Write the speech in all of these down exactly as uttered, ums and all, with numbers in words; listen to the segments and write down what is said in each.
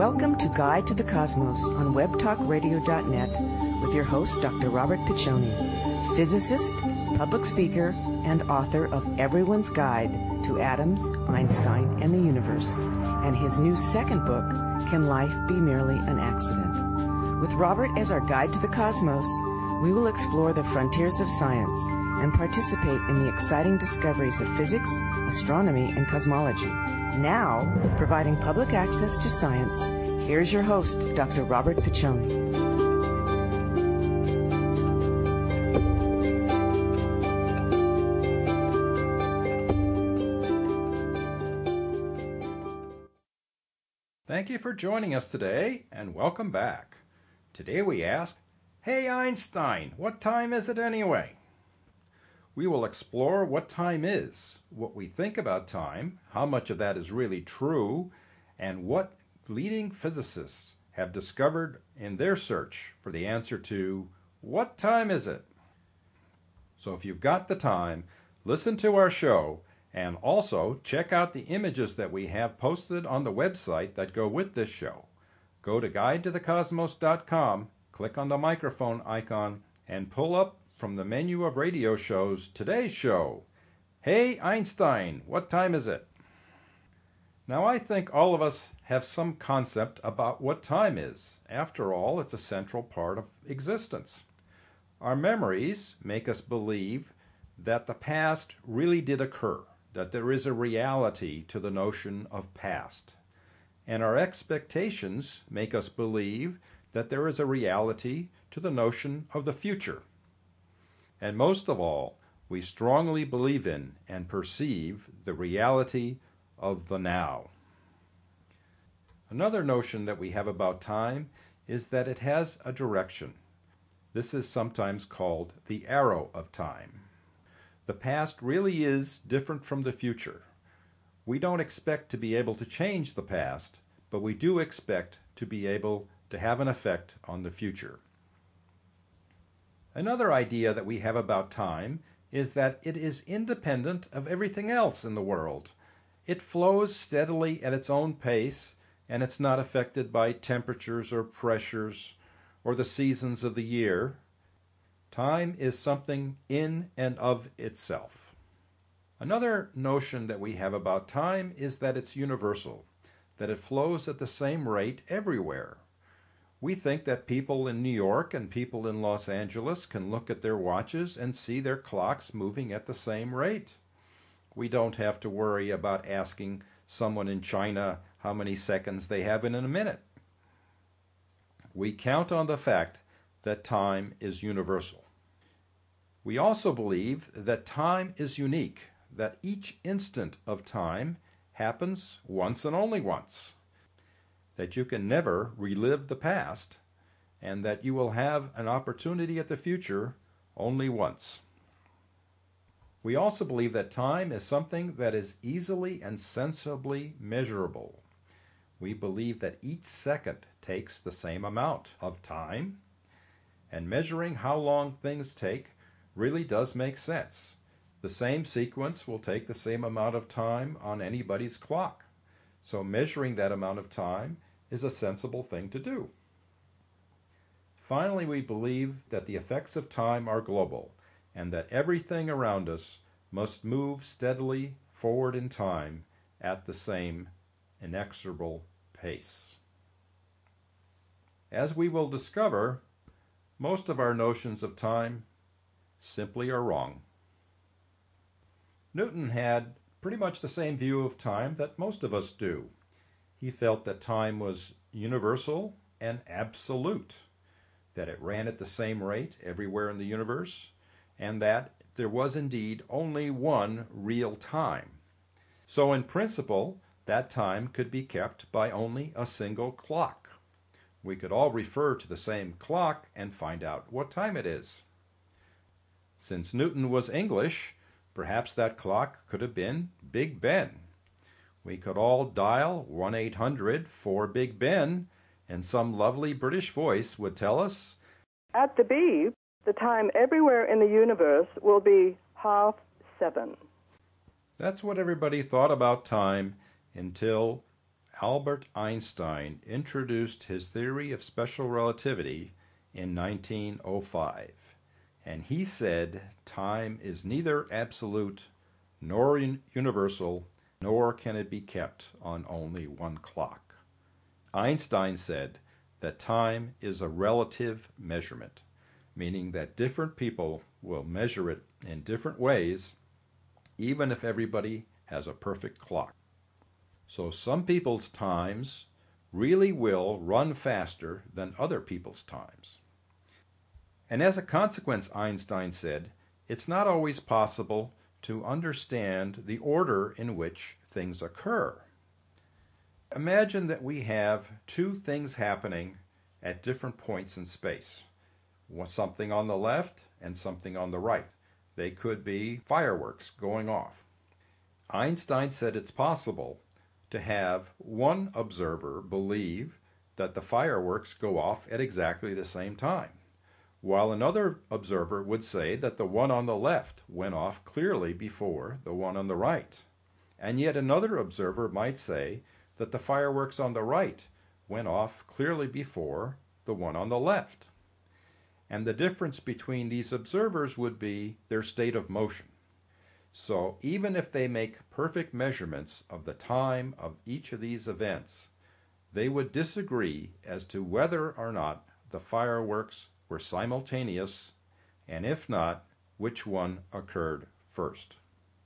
Welcome to Guide to the Cosmos on web talk radio dot net with your host, Doctor Robert Piccioni, physicist, public speaker, and author of Everyone's Guide to Atoms, Einstein, and the Universe, and his new second book, Can Life Be Merely an Accident? With Robert as our guide to the cosmos, we will explore the frontiers of science and participate in the exciting discoveries of physics, astronomy, and cosmology. Now, providing public access to science, here's your host, Doctor Robert Piccioni. Thank you for joining us today, and welcome back. Today we ask, hey Einstein, what time is it anyway? We will explore what time is, what we think about time, how much of that is really true, and what leading physicists have discovered in their search for the answer to, what time is it? So if you've got the time, listen to our show, and also check out the images that we have posted on the website that go with this show. Go to guide to the cosmos dot com, click on the microphone icon, and pull up from the menu of radio shows today's show. Hey Einstein, what time is it? Now I think all of us have some concept about what time is. After all, it's a central part of existence. Our memories make us believe that the past really did occur, that there is a reality to the notion of past. And our expectations make us believe that there is a reality to the notion of the future. And most of all, we strongly believe in and perceive the reality of the now. Another notion that we have about time is that it has a direction. This is sometimes called the arrow of time. The past really is different from the future. We don't expect to be able to change the past, but we do expect to be able to have an effect on the future. Another idea that we have about time is that it is independent of everything else in the world. It flows steadily at its own pace, and it's not affected by temperatures or pressures or the seasons of the year. Time is something in and of itself. Another notion that we have about time is that it's universal, that it flows at the same rate everywhere. We think that people in New York and people in Los Angeles can look at their watches and see their clocks moving at the same rate. We don't have to worry about asking someone in China how many seconds they have in a minute. We count on the fact that time is universal. We also believe that time is unique, that each instant of time happens once and only once, that you can never relive the past, and that you will have an opportunity at the future only once. We also believe that time is something that is easily and sensibly measurable. We believe that each second takes the same amount of time, and measuring how long things take really does make sense. The same sequence will take the same amount of time on anybody's clock. So measuring that amount of time is a sensible thing to do. Finally, we believe that the effects of time are global, and that everything around us must move steadily forward in time at the same inexorable pace. As we will discover, most of our notions of time simply are wrong. Newton had pretty much the same view of time that most of us do. He felt that time was universal and absolute, that it ran at the same rate everywhere in the universe, and that there was indeed only one real time. So in principle, that time could be kept by only a single clock. We could all refer to the same clock and find out what time it is. Since Newton was English, perhaps that clock could have been Big Ben. We could all dial one eight hundred four Big Ben, and some lovely British voice would tell us, at the beep, the time everywhere in the universe will be half seven. That's what everybody thought about time until Albert Einstein introduced his theory of special relativity in nineteen oh five, and he said time is neither absolute nor universal, nor can it be kept on only one clock. Einstein said that time is a relative measurement, meaning that different people will measure it in different ways, even if everybody has a perfect clock. So some people's times really will run faster than other people's times. And as a consequence, Einstein said, it's not always possible to understand the order in which things occur. Imagine that we have two things happening at different points in space. Something on the left and something on the right. They could be fireworks going off. Einstein said it's possible to have one observer believe that the fireworks go off at exactly the same time, while another observer would say that the one on the left went off clearly before the one on the right. And yet another observer might say that the fireworks on the right went off clearly before the one on the left. And the difference between these observers would be their state of motion. So even if they make perfect measurements of the time of each of these events, they would disagree as to whether or not the fireworks were simultaneous, and if not, which one occurred first.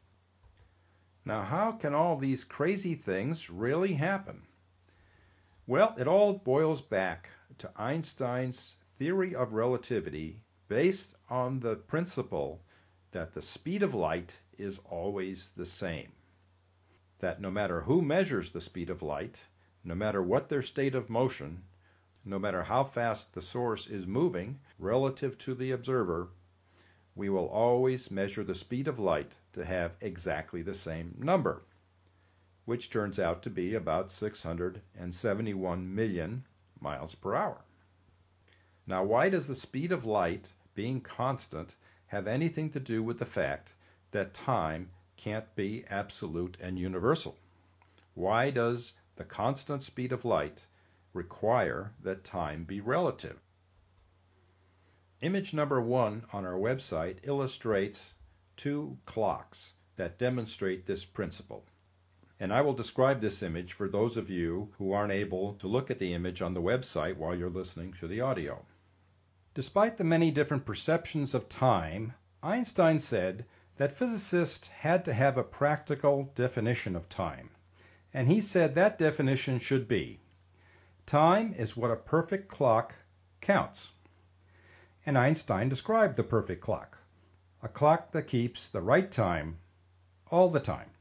Now, how can all these crazy things really happen? Well, it all boils back to Einstein's theory of relativity based on the principle that the speed of light is always the same. That no matter who measures the speed of light, no matter what their state of motion, no matter how fast the source is moving relative to the observer, we will always measure the speed of light to have exactly the same number, which turns out to be about six hundred seventy-one million miles per hour. Now, why does the speed of light being constant have anything to do with the fact that time can't be absolute and universal? Why does the constant speed of light require that time be relative? Image number one on our website illustrates two clocks that demonstrate this principle. And I will describe this image for those of you who aren't able to look at the image on the website while you're listening to the audio. Despite the many different perceptions of time, Einstein said that physicists had to have a practical definition of time. And he said that definition should be, time is what a perfect clock counts. And Einstein described the perfect clock, a clock that keeps the right time all the time.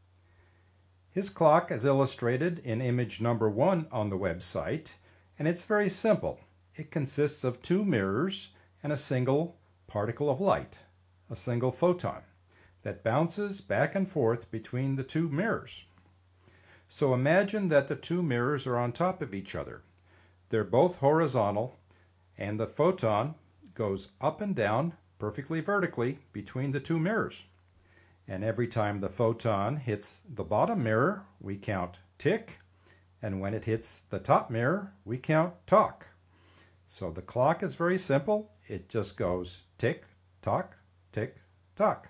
His clock is illustrated in image number one on the website, and it's very simple. It consists of two mirrors and a single particle of light, a single photon, that bounces back and forth between the two mirrors. So imagine that the two mirrors are on top of each other. They're both horizontal, and the photon goes up and down perfectly vertically between the two mirrors. And every time the photon hits the bottom mirror, we count tick, and when it hits the top mirror, we count tock. So the clock is very simple. It just goes tick, tock, tick, tock.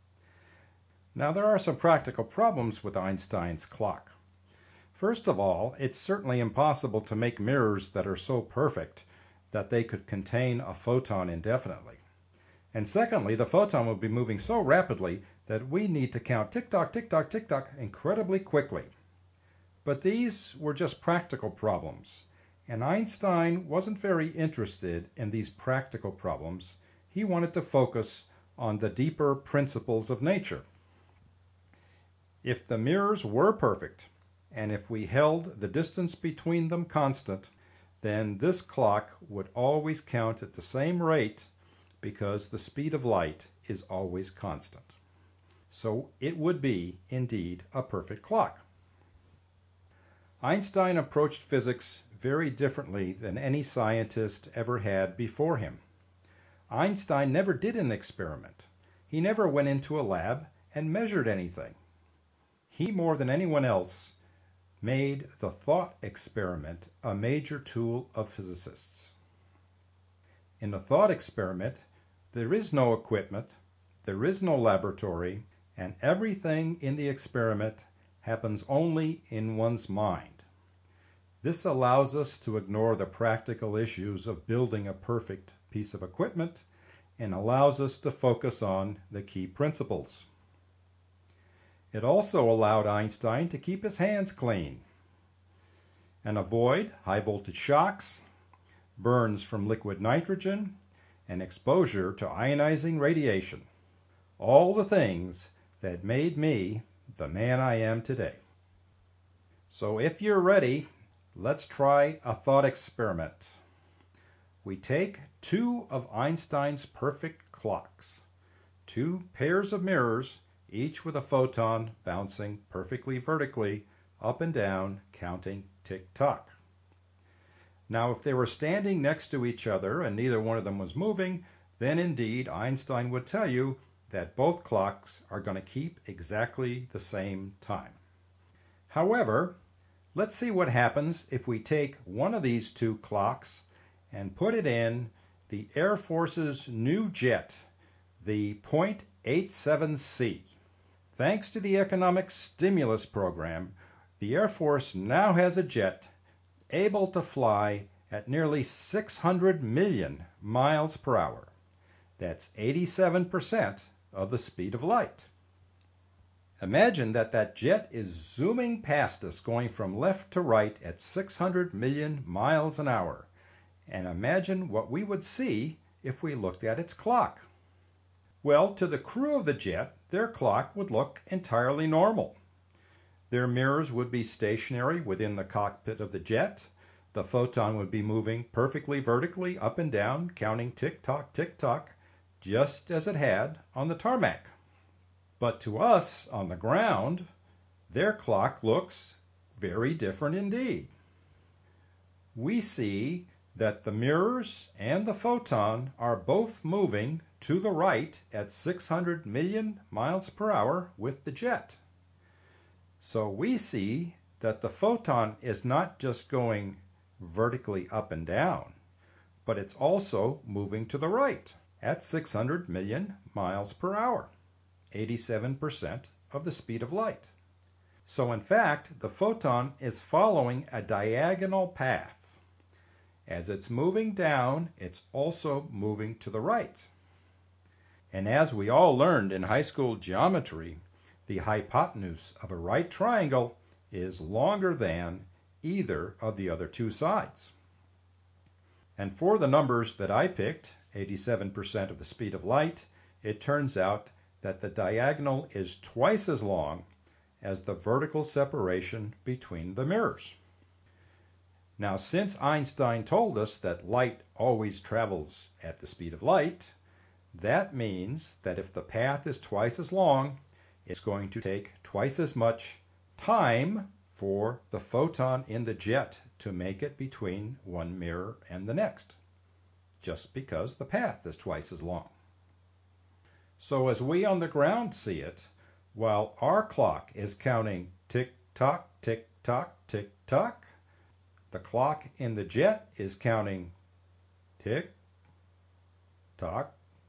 Now there are some practical problems with Einstein's clock. First of all, it's certainly impossible to make mirrors that are so perfect that they could contain a photon indefinitely. And secondly, the photon will be moving so rapidly that we need to count tick-tock, tick-tock, tick-tock incredibly quickly. But these were just practical problems, and Einstein wasn't very interested in these practical problems. He wanted to focus on the deeper principles of nature. If the mirrors were perfect, and if we held the distance between them constant, then this clock would always count at the same rate because the speed of light is always constant. So it would be, indeed, a perfect clock. Einstein approached physics very differently than any scientist ever had before him. Einstein never did an experiment. He never went into a lab and measured anything. He, more than anyone else, made the thought experiment a major tool of physicists. In the thought experiment, there is no equipment, there is no laboratory, and everything in the experiment happens only in one's mind. This allows us to ignore the practical issues of building a perfect piece of equipment and allows us to focus on the key principles. It also allowed Einstein to keep his hands clean and avoid high voltage shocks, burns from liquid nitrogen, and exposure to ionizing radiation. All the things that made me the man I am today. So if you're ready, let's try a thought experiment. We take two of Einstein's perfect clocks, two pairs of mirrors, each with a photon bouncing perfectly vertically up and down, counting tick-tock. Now, if they were standing next to each other and neither one of them was moving, then indeed Einstein would tell you that both clocks are going to keep exactly the same time. However, let's see what happens if we take one of these two clocks and put it in the Air Force's new jet, the point eight seven C. Thanks to the economic stimulus program, the Air Force now has a jet able to fly at nearly six hundred million miles per hour. That's eighty-seven percent of the speed of light. Imagine that that jet is zooming past us, going from left to right at six hundred million miles an hour. And imagine what we would see if we looked at its clock. Well, to the crew of the jet, their clock would look entirely normal. Their mirrors would be stationary within the cockpit of the jet. The photon would be moving perfectly vertically up and down, counting tick-tock, tick-tock, just as it had on the tarmac. But to us on the ground, their clock looks very different indeed. We see that the mirrors and the photon are both moving to the right at six hundred million miles per hour with the jet. So we see that the photon is not just going vertically up and down, but it's also moving to the right at six hundred million miles per hour, eighty-seven percent of the speed of light. So in fact, the photon is following a diagonal path. As it's moving down, it's also moving to the right. And as we all learned in high school geometry, the hypotenuse of a right triangle is longer than either of the other two sides. And for the numbers that I picked, eighty-seven percent of the speed of light, it turns out that the diagonal is twice as long as the vertical separation between the mirrors. Now, since Einstein told us that light always travels at the speed of light, that means that if the path is twice as long, it's going to take twice as much time for the photon in the jet to make it between one mirror and the next, just because the path is twice as long. So as we on the ground see it, while our clock is counting tick-tock, tick-tock, tick-tock, the clock in the jet is counting tick-tock,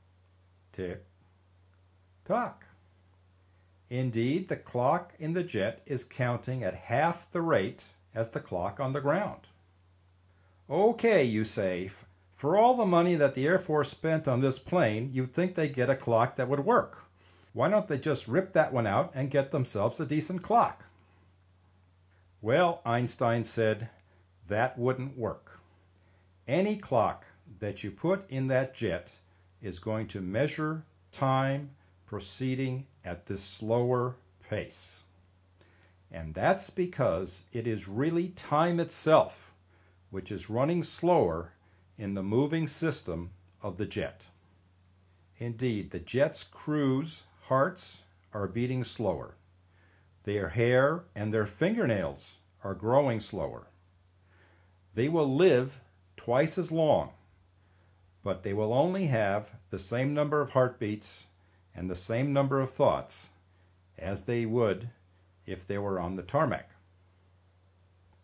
tick-tock. Indeed, the clock in the jet is counting at half the rate as the clock on the ground. Okay, you say, for all the money that the Air Force spent on this plane, you'd think they'd get a clock that would work. Why don't they just rip that one out and get themselves a decent clock? Well, Einstein said, that wouldn't work. Any clock that you put in that jet is going to measure time proceeding at this slower pace. And that's because it is really time itself which is running slower in the moving system of the jet. Indeed, the jet's crew's hearts are beating slower. Their hair and their fingernails are growing slower. They will live twice as long, but they will only have the same number of heartbeats and the same number of thoughts as they would if they were on the tarmac.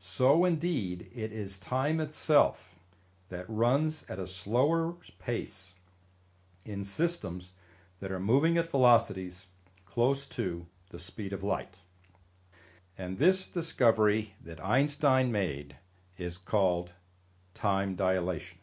so indeed it is time itself that runs at a slower pace in systems that are moving at velocities close to the speed of light. And this discovery that Einstein made is called time dilation.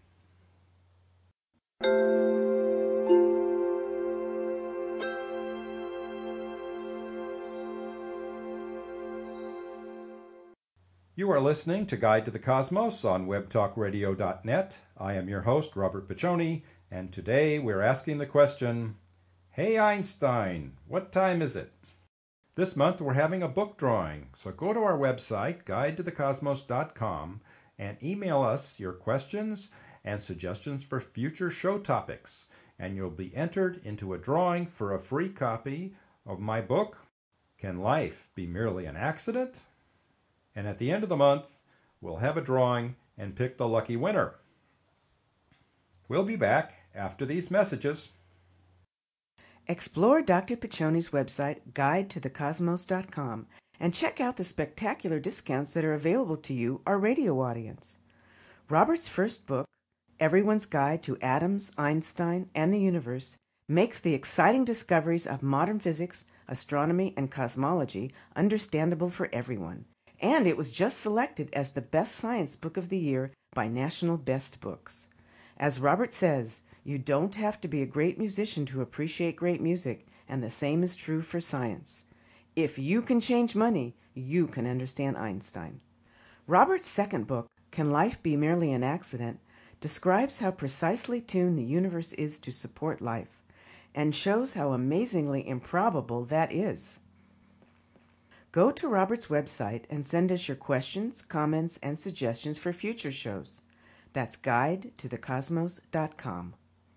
You are listening to Guide to the Cosmos on web talk radio dot net. I am your host, Robert Piccioni, and today we're asking the question, Hey Einstein, what time is it? This month we're having a book drawing, so go to our website, guide to the cosmos dot com, and email us your questions and suggestions for future show topics, and you'll be entered into a drawing for a free copy of my book, Can Life Be Merely an Accident? And at the end of the month, we'll have a drawing and pick the lucky winner. We'll be back after these messages. Explore Doctor Piccioni's website, guide to the cosmos dot com, and check out the spectacular discounts that are available to you, our radio audience. Robert's first book, Everyone's Guide to Atoms, Einstein, and the Universe, makes the exciting discoveries of modern physics, astronomy, and cosmology understandable for everyone. And it was just selected as the best science book of the year by National Best Books. As Robert says, you don't have to be a great musician to appreciate great music, and the same is true for science. If you can change money, you can understand Einstein. Robert's second book, Can Life Be Merely an Accident?, describes how precisely tuned the universe is to support life, and shows how amazingly improbable that is. Go to Robert's website and send us your questions, comments, and suggestions for future shows. That's guide to the cosmos dot com.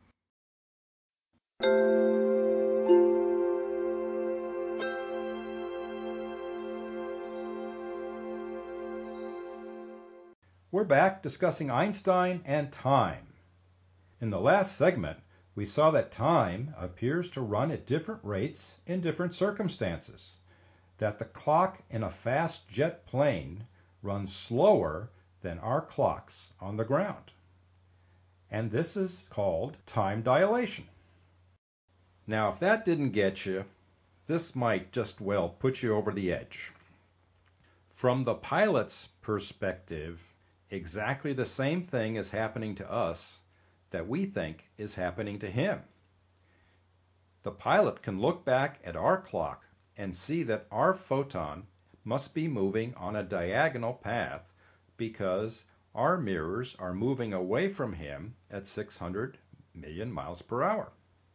We're back discussing Einstein and time. In the last segment, we saw that time appears to run at different rates in different circumstances, that the clock in a fast jet plane runs slower than our clocks on the ground. And this is called time dilation. Now, if that didn't get you, this might just well put you over the edge. From the pilot's perspective, exactly the same thing is happening to us that we think is happening to him. The pilot can look back at our clock and see that our photon must be moving on a diagonal path because our mirrors are moving away from him at six hundred million miles per hour.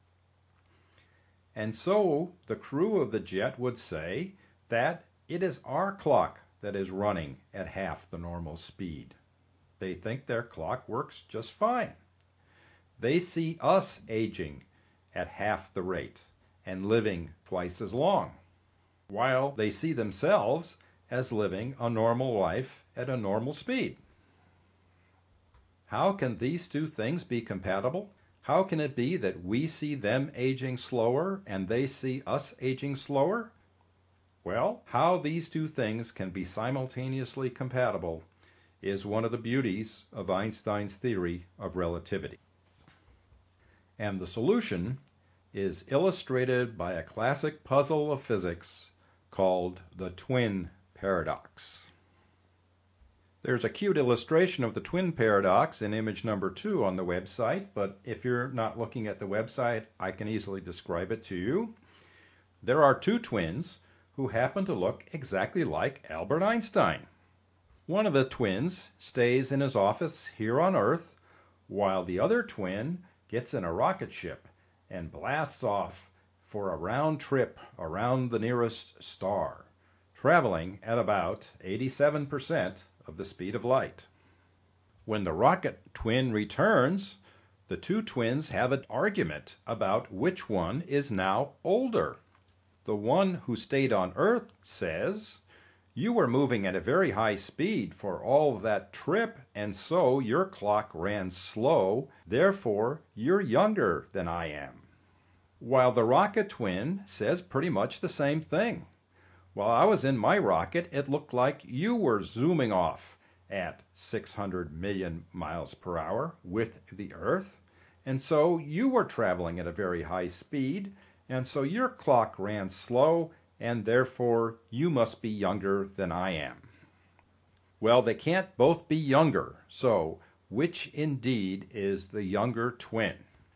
And so the crew of the jet would say that it is our clock that is running at half the normal speed. They think their clock works just fine. They see us aging at half the rate and living twice as long, while they see themselves as living a normal life at a normal speed. How can these two things be compatible? How can it be that we see them aging slower and they see us aging slower? Well, how these two things can be simultaneously compatible is one of the beauties of Einstein's theory of relativity. And the solution is illustrated by a classic puzzle of physics called the twin paradox. There's a cute illustration of the twin paradox in image number two on the website, but if you're not looking at the website, I can easily describe it to you. There are two twins who happen to look exactly like Albert Einstein. One of the twins stays in his office here on Earth, while the other twin gets in a rocket ship and blasts off for a round trip around the nearest star, traveling at about eighty-seven percent of the speed of light. When the rocket twin returns, the two twins have an argument about which one is now older. The one who stayed on Earth says, "You were moving at a very high speed for all of that trip, and so your clock ran slow, therefore you're younger than I am." While the rocket twin says pretty much the same thing. While I was in my rocket, it looked like you were zooming off at six hundred million miles per hour with the Earth. And so you were traveling at a very high speed, and so your clock ran slow, and therefore you must be younger than I am. Well, they can't both be younger, so which indeed is the younger twin?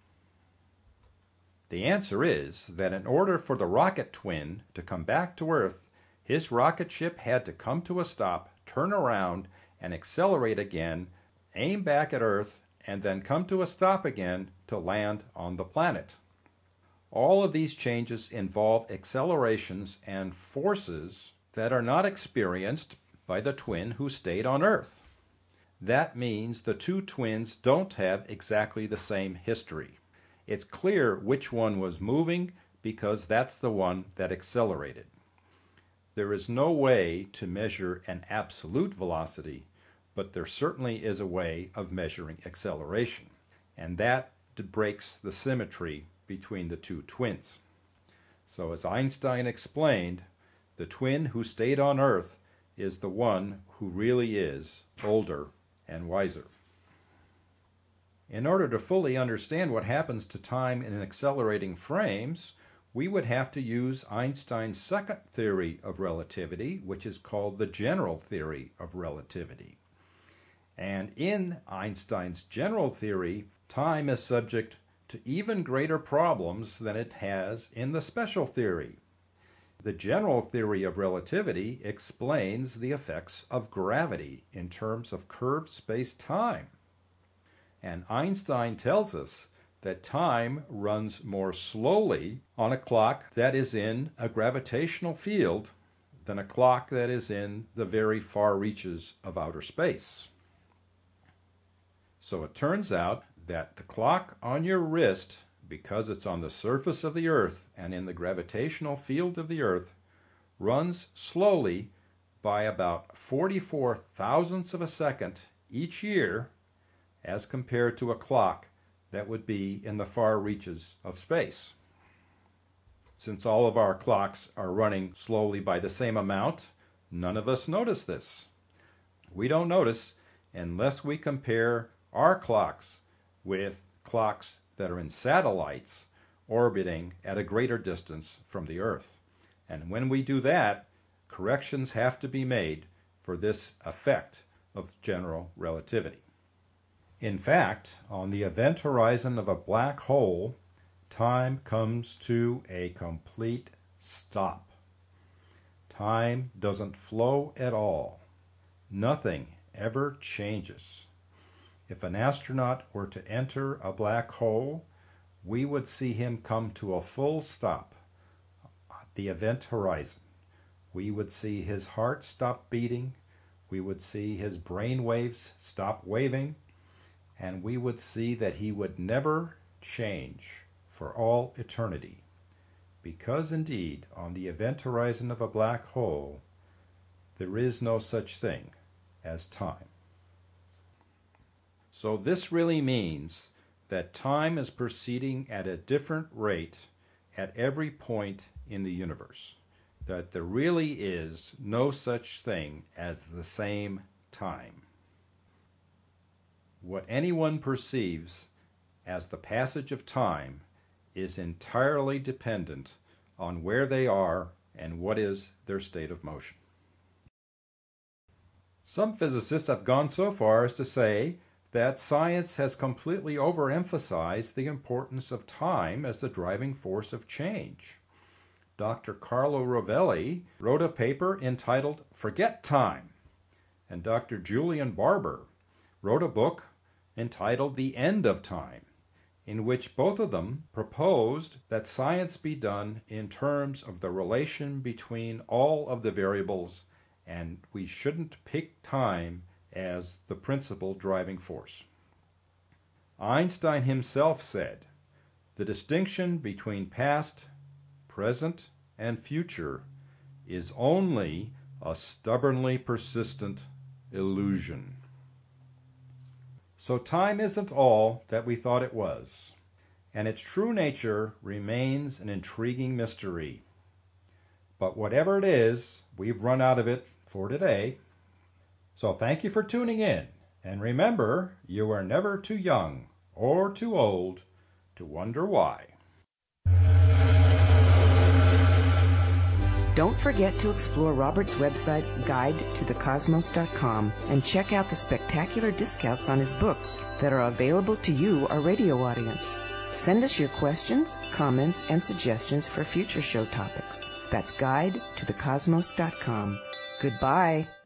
The answer is that in order for the rocket twin to come back to Earth, his rocket ship had to come to a stop, turn around, and accelerate again, aim back at Earth, and then come to a stop again to land on the planet. All of these changes involve accelerations and forces that are not experienced by the twin who stayed on Earth. That means the two twins don't have exactly the same history. It's clear which one was moving because that's the one that accelerated. There is no way to measure an absolute velocity, but there certainly is a way of measuring acceleration, and that breaks the symmetry between the two twins. So as Einstein explained, the twin who stayed on Earth is the one who really is older and wiser. In order to fully understand what happens to time in accelerating frames, we would have to use Einstein's second theory of relativity, which is called the general theory of relativity. And in Einstein's general theory, time is subject to even greater problems than it has in the special theory. The general theory of relativity explains the effects of gravity in terms of curved space-time. And Einstein tells us that time runs more slowly on a clock that is in a gravitational field than a clock that is in the very far reaches of outer space. So it turns out that the clock on your wrist, because it's on the surface of the Earth and in the gravitational field of the Earth, runs slowly by about forty-four thousandths of a second each year as compared to a clock that would be in the far reaches of space. Since all of our clocks are running slowly by the same amount, none of us notice this. We don't notice unless we compare our clocks with clocks that are in satellites orbiting at a greater distance from the Earth. And when we do that, corrections have to be made for this effect of general relativity. In fact, on the event horizon of a black hole, time comes to a complete stop. Time doesn't flow at all. Nothing ever changes. If an astronaut were to enter a black hole, we would see him come to a full stop at the event horizon. We would see his heart stop beating, we would see his brain waves stop waving, and we would see that he would never change for all eternity. Because indeed, on the event horizon of a black hole, there is no such thing as time. So this really means that time is proceeding at a different rate at every point in the universe. That there really is no such thing as the same time. What anyone perceives as the passage of time is entirely dependent on where they are and what is their state of motion. Some physicists have gone so far as to say that science has completely overemphasized the importance of time as the driving force of change. Doctor Carlo Rovelli wrote a paper entitled Forget Time, and Doctor Julian Barber wrote a book entitled The End of Time, in which both of them proposed that science be done in terms of the relation between all of the variables, and we shouldn't pick time as the principal driving force. Einstein himself said, "The distinction between past, present, and future is only a stubbornly persistent illusion." So time isn't all that we thought it was, and its true nature remains an intriguing mystery. But whatever it is, we've run out of it for today. So thank you for tuning in. And remember, you are never too young or too old to wonder why. Don't forget to explore Robert's website, guide to the cosmos dot com, and check out the spectacular discounts on his books that are available to you, our radio audience. Send us your questions, comments, and suggestions for future show topics. That's guide to the cosmos dot com. Goodbye.